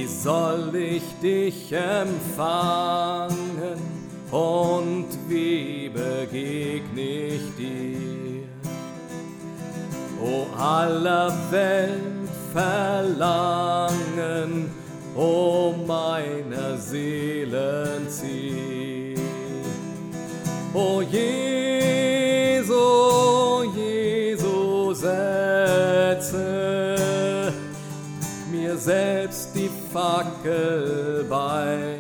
Wie soll ich dich empfangen und wie begegne ich dir? O aller Welt Verlangen, o meiner Seelen Ziel. O Jesu, setze mir selbst die Fackel bei,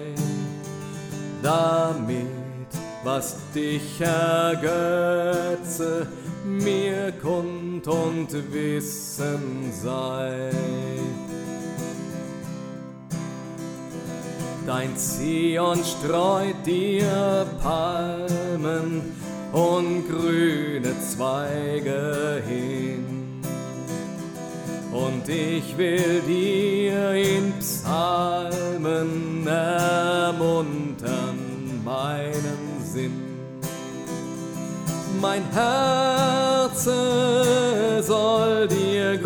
damit, was dich ergötze, mir Kund und Wissen sei. Dein Zion streut dir Palmen und grüne Zweige hin. Und ich will dir in Psalmen ermuntern meinen Sinn. Mein Herz soll dir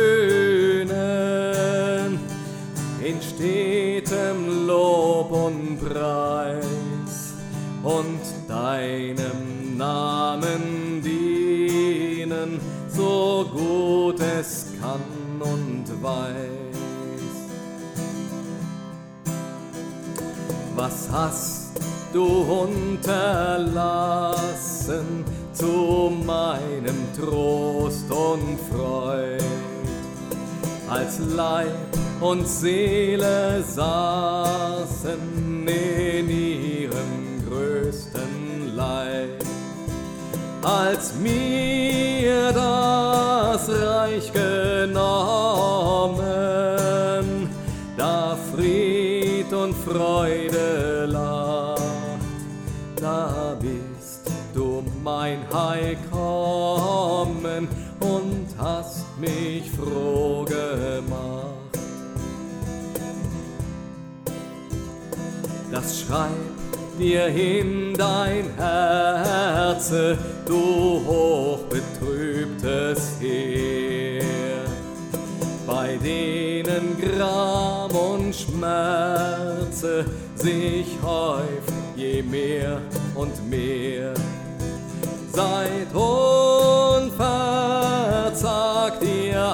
grünen in stetem Lob und Preis und deinem Namen dienen, so gut es kann und weiß. Was hast du unterlassen zu meinem Trost und Freud, als Leib und Seele saßen in ihrem größten Leid, als mir das Reich genommen, da Fried und Freude lacht, da bist du mein Heil kommen und hast mich froh gemacht. Das schreib dir in dein Herze, du hochbetrübtes Heer, bei denen Gram und Schmerze sich häuft je mehr und mehr. Seid unverzagt, ihr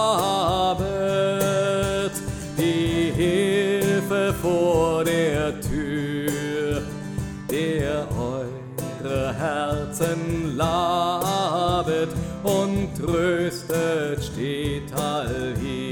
habet die Hilfe vor der Tür, der eure Herzen labet und tröstet steht allhier.